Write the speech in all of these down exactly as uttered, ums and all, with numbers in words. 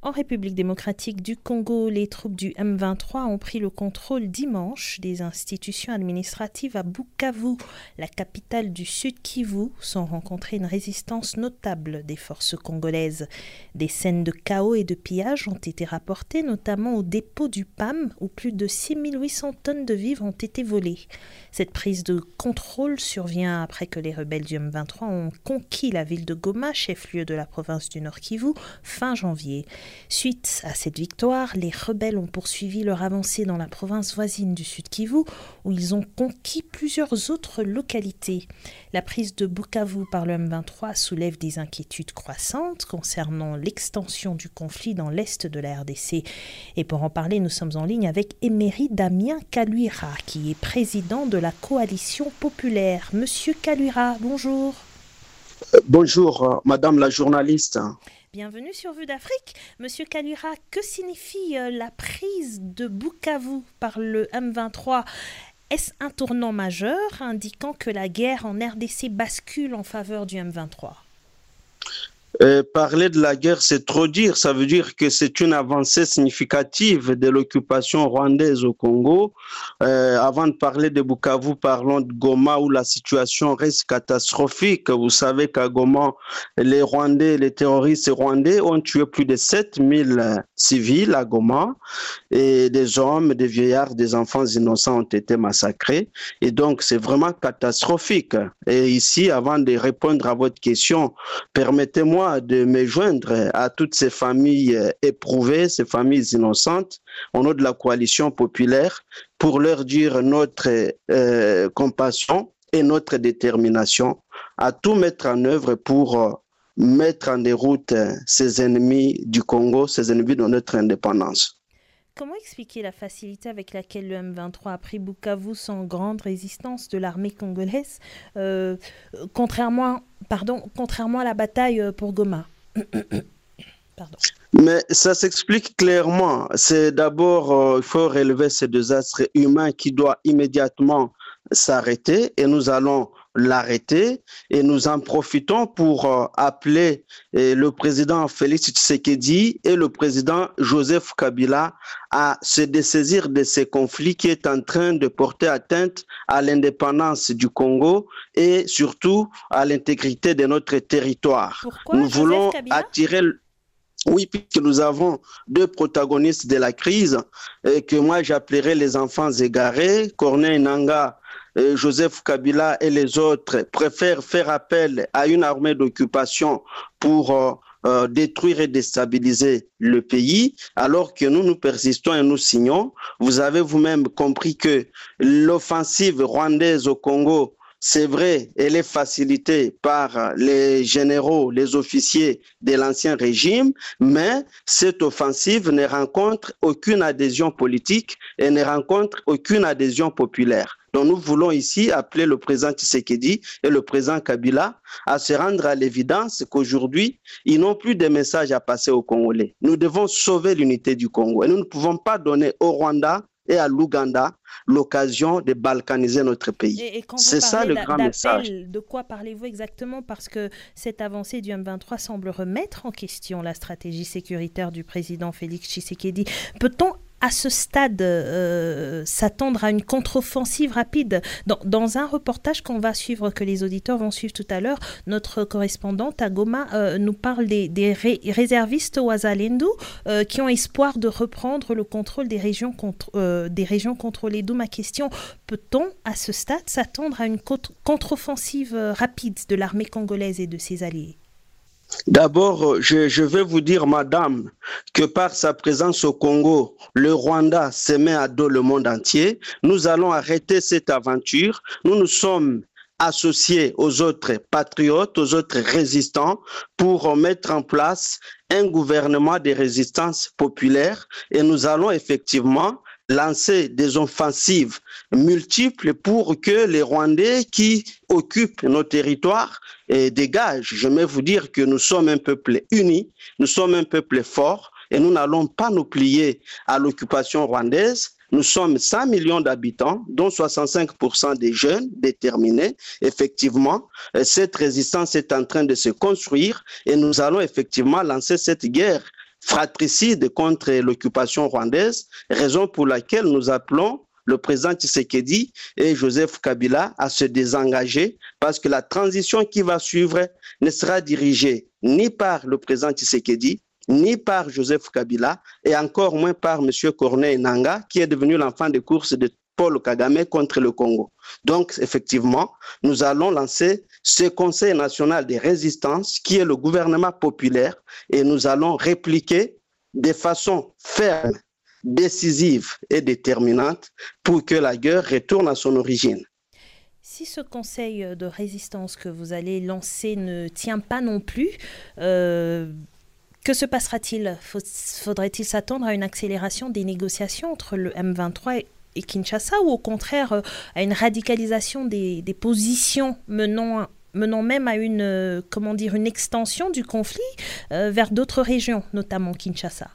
En République démocratique du Congo, les troupes du M vingt-trois ont pris le contrôle dimanche des institutions administratives à Bukavu, la capitale du Sud Kivu, sans rencontrer une résistance notable des forces congolaises. Des scènes de chaos et de pillage ont été rapportées, notamment au dépôt du P A M, où plus de six mille huit cents tonnes de vivres ont été volées. Cette prise de contrôle survient après que les rebelles du M vingt-trois ont conquis la ville de Goma, chef-lieu de la province du Nord Kivu, fin janvier. Suite à cette victoire, les rebelles ont poursuivi leur avancée dans la province voisine du Sud Kivu, où ils ont conquis plusieurs autres localités. La prise de Bukavu par le M vingt-trois soulève des inquiétudes croissantes concernant l'extension du conflit dans l'est de la R D C. Et pour en parler, nous sommes en ligne avec Emery Damien Kaluira, qui est président de la Coalition populaire. Monsieur Kaluira, bonjour. Euh, bonjour, madame la journaliste. Bienvenue sur Vue d'Afrique. Monsieur Kaluira, que signifie euh, la prise de Bukavu par le M vingt-trois? Est-ce un tournant majeur indiquant que la guerre en R D C bascule en faveur du M vingt-trois? Euh, parler de la guerre, c'est trop dire. Ça veut dire que c'est une avancée significative de l'occupation rwandaise au Congo. Euh, avant de parler de Bukavu, parlons de Goma où la situation reste catastrophique. Vous savez qu'à Goma, les Rwandais, les terroristes rwandais ont tué plus de sept mille civils à Goma et des hommes, des vieillards, des enfants innocents ont été massacrés. Et donc, c'est vraiment catastrophique. Et ici, avant de répondre à votre question, permettez-moi de me joindre à toutes ces familles éprouvées, ces familles innocentes, au nom de la coalition populaire, pour leur dire notre euh, compassion et notre détermination à tout mettre en œuvre pour euh, mettre en déroute ces ennemis du Congo, ces ennemis de notre indépendance. Comment expliquer la facilité avec laquelle le M vingt-trois a pris Bukavu sans grande résistance de l'armée congolaise, euh, contrairement, pardon, contrairement à la bataille pour Goma? Pardon. Mais ça s'explique clairement. C'est d'abord, euh, il faut relever ce désastre humain qui doit immédiatement s'arrêter et nous allons l'arrêter et nous en profitons pour euh, appeler euh, le président Félix Tshisekedi et le président Joseph Kabila à se dessaisir de ces conflits qui est en train de porter atteinte à l'indépendance du Congo et surtout à l'intégrité de notre territoire. Pourquoi, nous Joseph voulons Kabila? attirer... Oui, puisque nous avons deux protagonistes de la crise et que moi j'appellerais les enfants égarés, Corneille Nangaa, Joseph Kabila et les autres préfèrent faire appel à une armée d'occupation pour euh, euh, détruire et déstabiliser le pays, alors que nous, nous persistons et nous signons. Vous avez vous-même compris que l'offensive rwandaise au Congo, c'est vrai, elle est facilitée par les généraux, les officiers de l'ancien régime, mais cette offensive ne rencontre aucune adhésion politique et ne rencontre aucune adhésion populaire. Donc nous voulons ici appeler le président Tshisekedi et le président Kabila à se rendre à l'évidence qu'aujourd'hui, ils n'ont plus de messages à passer aux Congolais. Nous devons sauver l'unité du Congo et nous ne pouvons pas donner au Rwanda et à l'Ouganda l'occasion de balkaniser notre pays. C'est ça le grand message. De quoi parlez-vous exactement? Parce que cette avancée du M vingt-trois semble remettre en question la stratégie sécuritaire du président Félix Tshisekedi. Peut-on à ce stade euh, s'attendre à une contre-offensive rapide? Dans, dans un reportage qu'on va suivre, que les auditeurs vont suivre tout à l'heure, notre correspondante à Goma euh, nous parle des, des ré réservistes Wazalendo euh, qui ont espoir de reprendre le contrôle des régions, contre, euh, des régions contrôlées. D'où ma question, peut-on à ce stade s'attendre à une contre-offensive rapide de l'armée congolaise et de ses alliés? D'abord, je, je vais vous dire, madame, que par sa présence au Congo, le Rwanda se met à dos le monde entier. Nous allons arrêter cette aventure. Nous nous sommes associés aux autres patriotes, aux autres résistants pour mettre en place un gouvernement de résistance populaire et nous allons effectivement lancer des offensives multiples pour que les Rwandais qui occupent nos territoires et dégagent. Je vais vous dire que nous sommes un peuple uni, nous sommes un peuple fort et nous n'allons pas nous plier à l'occupation rwandaise. Nous sommes cent millions d'habitants, dont soixante-cinq pour cent des jeunes déterminés. Effectivement, cette résistance est en train de se construire et nous allons effectivement lancer cette guerre fratricide contre l'occupation rwandaise, raison pour laquelle nous appelons le président Tshisekedi et Joseph Kabila à se désengager parce que la transition qui va suivre ne sera dirigée ni par le président Tshisekedi, ni par Joseph Kabila et encore moins par M. Corneille Nangaa qui est devenu l'enfant de course de Paul Kagame contre le Congo. Donc, effectivement, nous allons lancer ce Conseil national de résistance qui est le gouvernement populaire et nous allons répliquer de façon ferme, décisive et déterminante pour que la guerre retourne à son origine. Si ce conseil de résistance que vous allez lancer ne tient pas non plus, euh, que se passera-t-il? Faudrait-il s'attendre à une accélération des négociations entre le M vingt-trois et et Kinshasa ou au contraire à une radicalisation des, des positions menant, menant même à une, euh, comment dire, une extension du conflit euh, vers d'autres régions, notamment Kinshasa?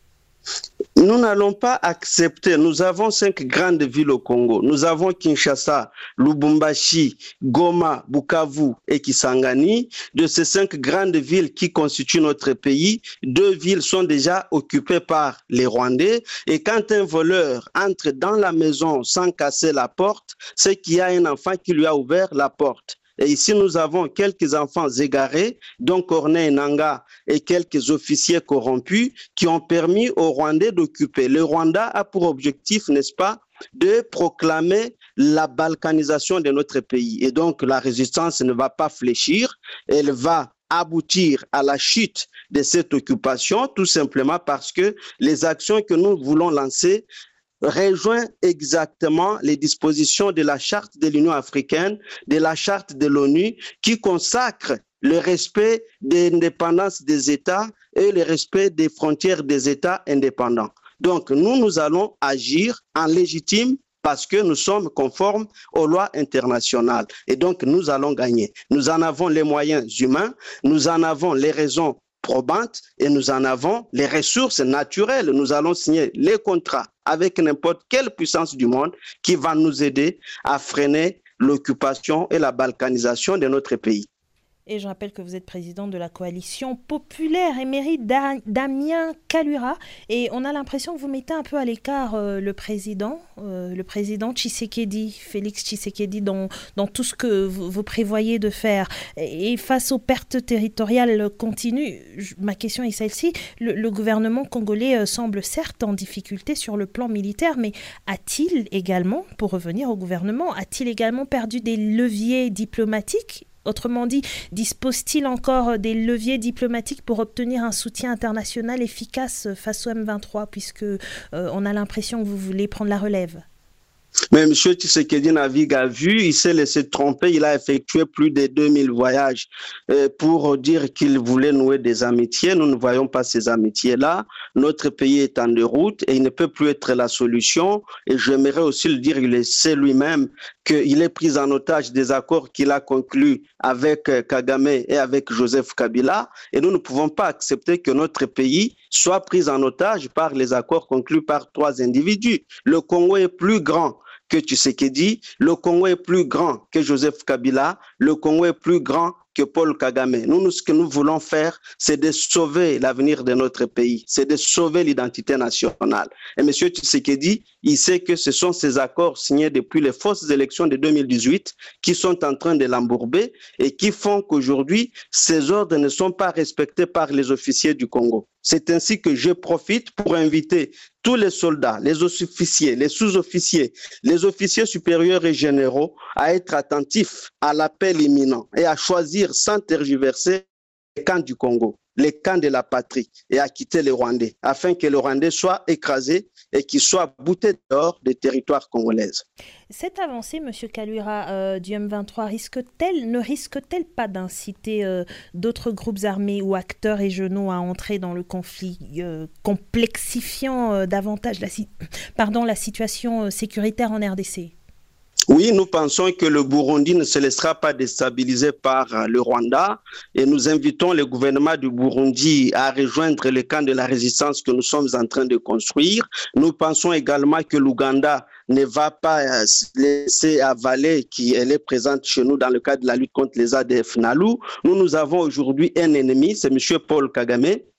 Nous n'allons pas accepter, nous avons cinq grandes villes au Congo. Nous avons Kinshasa, Lubumbashi, Goma, Bukavu et Kisangani. De ces cinq grandes villes qui constituent notre pays, deux villes sont déjà occupées par les Rwandais. Et quand un voleur entre dans la maison sans casser la porte, c'est qu'il y a un enfant qui lui a ouvert la porte. Et ici, nous avons quelques enfants égarés, dont Corneille Nangaa et quelques officiers corrompus qui ont permis aux Rwandais d'occuper. Le Rwanda a pour objectif, n'est-ce pas, de proclamer la balkanisation de notre pays. Et donc, la résistance ne va pas fléchir, elle va aboutir à la chute de cette occupation, tout simplement parce que les actions que nous voulons lancer rejoint exactement les dispositions de la charte de l'Union africaine, de la charte de l'ONU, qui consacre le respect de l'indépendance des États et le respect des frontières des États indépendants. Donc, nous, nous allons agir en légitime parce que nous sommes conformes aux lois internationales. Et donc, nous allons gagner. Nous en avons les moyens humains, nous en avons les raisons probantes et nous en avons les ressources naturelles. Nous allons signer les contrats avec n'importe quelle puissance du monde qui va nous aider à freiner l'occupation et la balkanisation de notre pays. Et je rappelle que vous êtes président de la coalition populaire émérite Damien Kalura. Et on a l'impression que vous mettez un peu à l'écart euh, le président, euh, le président Tshisekedi, Félix Tshisekedi, dans, dans tout ce que vous, vous prévoyez de faire. Et face aux pertes territoriales continues, je, ma question est celle-ci. Le, le gouvernement congolais euh, semble certes en difficulté sur le plan militaire, mais a-t-il également, pour revenir au gouvernement, a-t-il également perdu des leviers diplomatiques? Autrement dit, dispose-t-il encore des leviers diplomatiques pour obtenir un soutien international efficace face au M vingt-trois, puisque euh, on a l'impression que vous voulez prendre la relève? Mais M. Tshisekedi navigue à vue, il s'est laissé tromper, il a effectué plus de deux mille voyages euh, pour dire qu'il voulait nouer des amitiés. Nous ne voyons pas ces amitiés-là. Notre pays est en déroute et il ne peut plus être la solution. Et j'aimerais aussi le dire, il sait lui-même qu'il est pris en otage des accords qu'il a conclus avec Kagame et avec Joseph Kabila. Et nous ne pouvons pas accepter que notre pays soit pris en otage par les accords conclus par trois individus. Le Congo est plus grand que Tshisekedi, le Congo est plus grand que Joseph Kabila, le Congo est plus grand que Paul Kagame. Nous, nous, ce que nous voulons faire, c'est de sauver l'avenir de notre pays, c'est de sauver l'identité nationale. Et M. Tshisekedi, il sait que ce sont ces accords signés depuis les fausses élections de deux mille dix-huit qui sont en train de l'embourber et qui font qu'aujourd'hui, ces ordres ne sont pas respectés par les officiers du Congo. C'est ainsi que je profite pour inviter tous les soldats, les officiers, les sous-officiers, les officiers supérieurs et généraux à être attentifs à l'appel imminent et à choisir sans tergiverser les camps du Congo, les camps de la patrie et à quitter les Rwandais afin que les Rwandais soient écrasés et qu'ils soient boutés dehors des territoires congolais. Cette avancée, M. Kalura, euh, du M vingt-trois, risque-t-elle, ne risque-t-elle pas d'inciter euh, d'autres groupes armés ou acteurs régionaux à entrer dans le conflit, euh, complexifiant euh, davantage la, pardon, la situation euh, sécuritaire en R D C? Oui, nous pensons que le Burundi ne se laissera pas déstabiliser par le Rwanda et nous invitons le gouvernement du Burundi à rejoindre le camp de la résistance que nous sommes en train de construire. Nous pensons également que l'Ouganda ne va pas se laisser avaler qu'elle est présente chez nous dans le cadre de la lutte contre les A D F N A L U. Nous, nous avons aujourd'hui un ennemi, c'est M. Paul Kagame,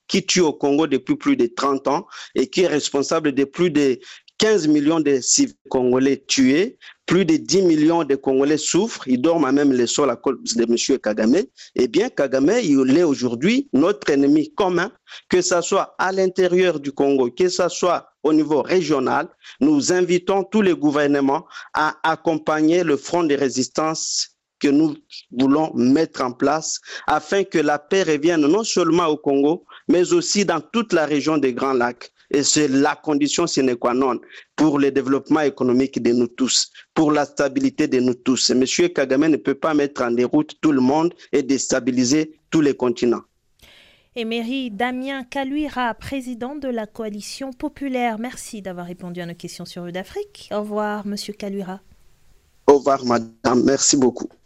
qui tue au Congo depuis plus de trente ans et qui est responsable de plus de quinze millions de civils congolais tués, plus de dix millions de Congolais souffrent, ils dorment à même le sol à cause de M. Kagame. Eh bien, Kagame, il est aujourd'hui notre ennemi commun, que ce soit à l'intérieur du Congo, que ce soit au niveau régional. Nous invitons tous les gouvernements à accompagner le front de résistance que nous voulons mettre en place afin que la paix revienne non seulement au Congo, mais aussi dans toute la région des Grands Lacs. Et c'est la condition sine qua non pour le développement économique de nous tous, pour la stabilité de nous tous. Monsieur Kagame ne peut pas mettre en déroute tout le monde et déstabiliser tous les continents. Emery Damien Kaluira, président de la Coalition populaire. Merci d'avoir répondu à nos questions sur Vue d'Afrique. Au revoir, Monsieur Kaluira. Au revoir, madame. Merci beaucoup.